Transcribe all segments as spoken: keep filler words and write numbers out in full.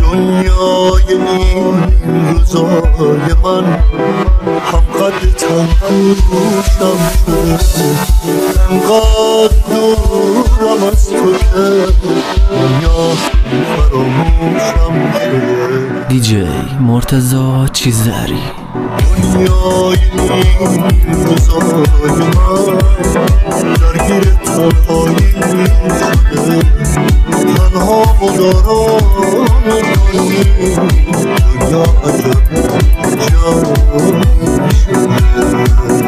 دنیای این روزای من هم قد تنهاشم شده، انقدر دورم از تو که دنیا فراموشم شده. دیجی مرتضی چیزری. دنیای این روزای من درگیر تنهایی شده، تنها و داران کنی دنیا عجب جمع شده.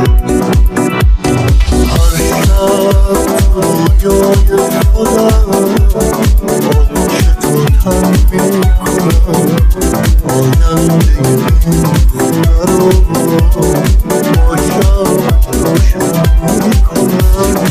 هر شب رویای خودم آغوش تو تن میکنم، آینده این خونه رو با شب روشن میکنم.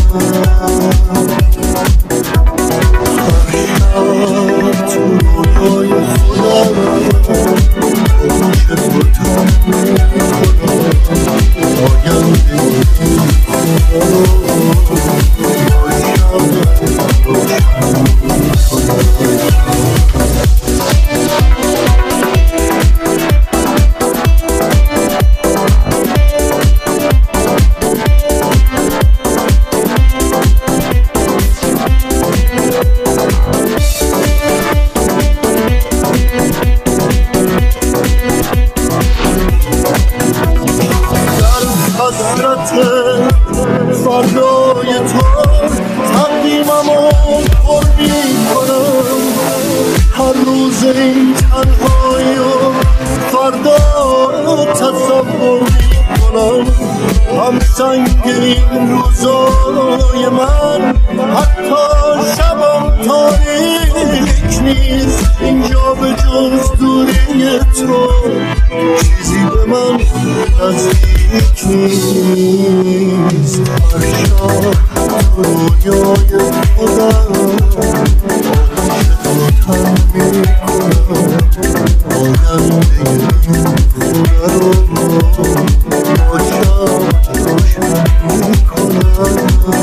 فردای تو تقدیممو پر میکنم، هر روز این تنهایی و فردا تصور میکنم. هم سنگ این روزای من حتی شبم تاریک نیست، اینجا به جز دوری تو چیزی به من نزدیک نیست. هر شب تو رویای خودم آغوش تو تن میکنم، آینده این خونه رو با شب روشن میکنم.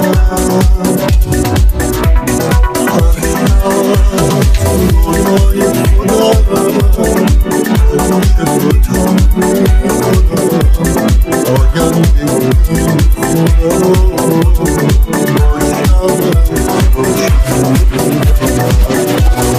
هر شب تو رویای خودم آغوش تو تن میکنم، آینده این خونه رو با شب روشن میکنم.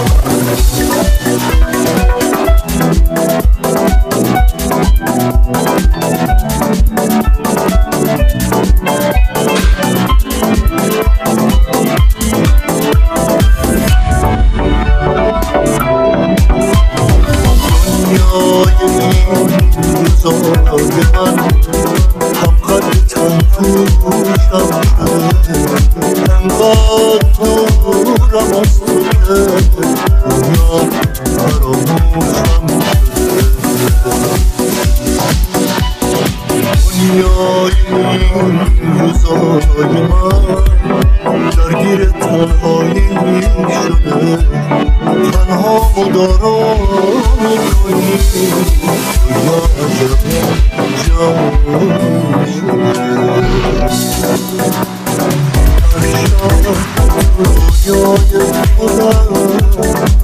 روزای من هم قد تنهاشم شده، انقدر دورم از تو که دنیا فراموشم شده. دنیای این روزای من درگیر تنهایی شده، تنها و دارا میکنی دنیا عجب جمع شده. هر شب رویای خودم